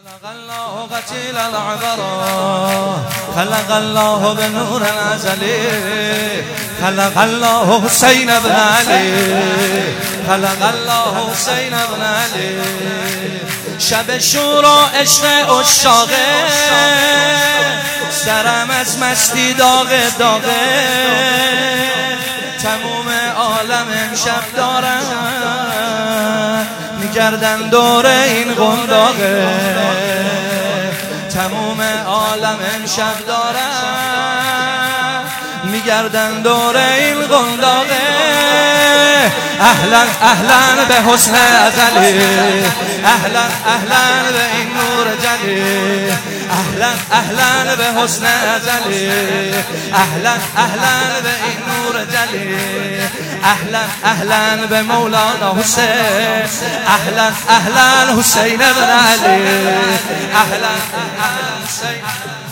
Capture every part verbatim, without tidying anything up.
خلق الله قتيل العبرة، خلق الله بنور الأزلي، خلق الله حسين بن علي، خلق الله حسين بن علي. شب شورا عشق عشاقه، سرم از مستی داغه داغه. تموم عالم امشب دارن میگردن دور این قنداقه. تموم عالم امشب دارن میگردن دور این قنداقه. اهلا اهلا به حسن ازلی، اهلا اهلا به این نور جلی، اهلا اهلا به حسن ازلی، اهلا اهلا به این نور جلی، اهلا اهلا به مولانا حسین، اهلا اهلا حسین بن علی، اهلا اهلا حسین.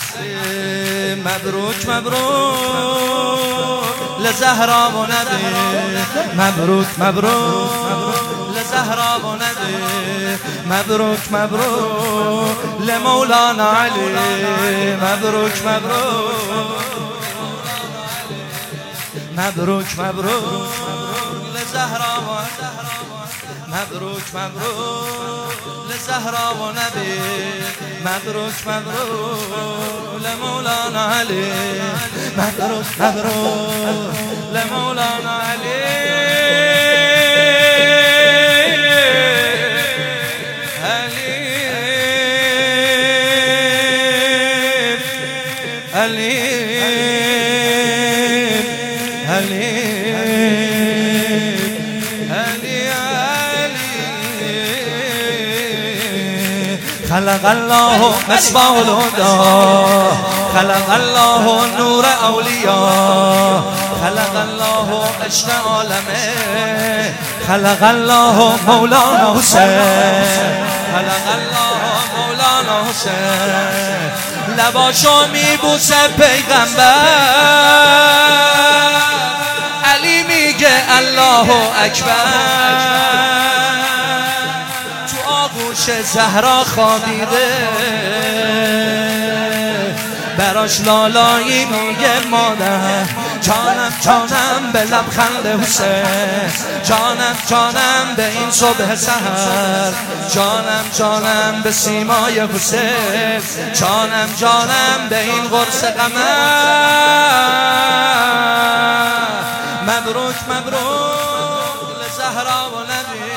مبروک مبروک لزهرا و نبی، مبروک مبروک لزهرا و نبی، مبروک مبروک لمولانا علی، مبروک مبروک مبروک مبروک لزهرا و مبروک مبروک لزهرا و نبی، مبروک مبروک لمولانا علی، مبروک مبروک لمولانا علی. علی علی خلق الله مصباح الهدى، خلق الله نور اولیاء، خلق الله عشق عالمه، خلق الله مولانا حسین، خلق الله مولانا حسین. لباشو میبوسه پیغمبر، علی میگه الله اکبر. آغوش زهرا خوابیده، براش لالایی میگه مادر. جانم جانم به لبخند حسین، جانم جانم به این صبح سحر، جانم جانم به سیمای حسین، جانم جانم به این قرص قمر. مبروک مبروک لزهرا و نبی،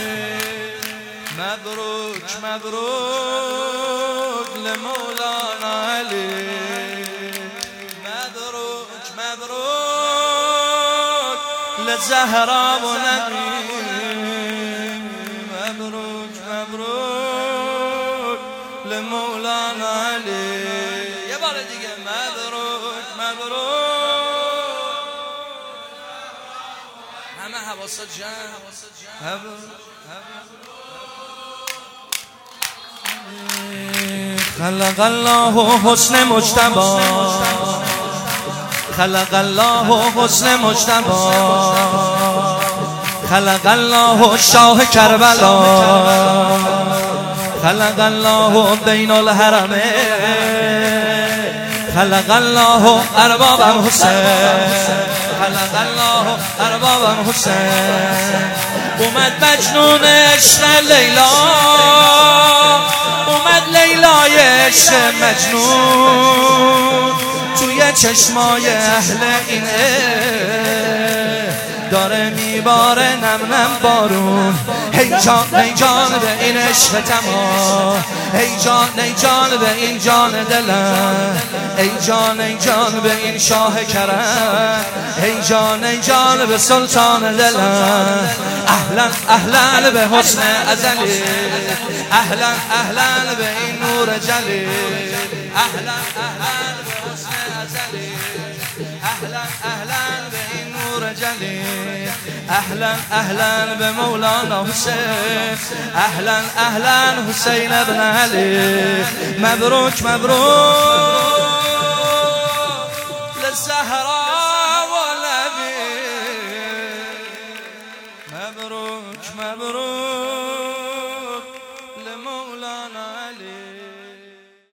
مبروک مبروک لمولانا علی، مبروک مبروک لزهرا و نبی، مبروک مبروک لمولانا علی. یه بار دیگه مبروک مبروک. همه حواست جمع. خلق الله حسن مجتبی، خلق الله حسن مجتبی، خلق الله شاه کربلا، خلق الله بین الحرمین، خلق الله ارباب حسین، خلق الله ارباب حسین. اومد مجنون عشق لیلا، اومد لیلای عشق مجنون، توی چشمای اهل این داره میباره نم نم بارون. هی جان ای جان به این عشق تمام، ای جان ای جان به این جان دلم، ای جان ای جان به این شاه کرم، ای جان ای جان به سلطان دلم. اهلا اهلا به حسن ازلی، اهلا اهلا به این نور جلی، اهلا اهلا به حسن ازلی، اهلا اهلا به این نور جلی، اهلا اهلا به مولانا حسین، اهلا اهلا حسین بن علی. مبروک مبروک للزهرا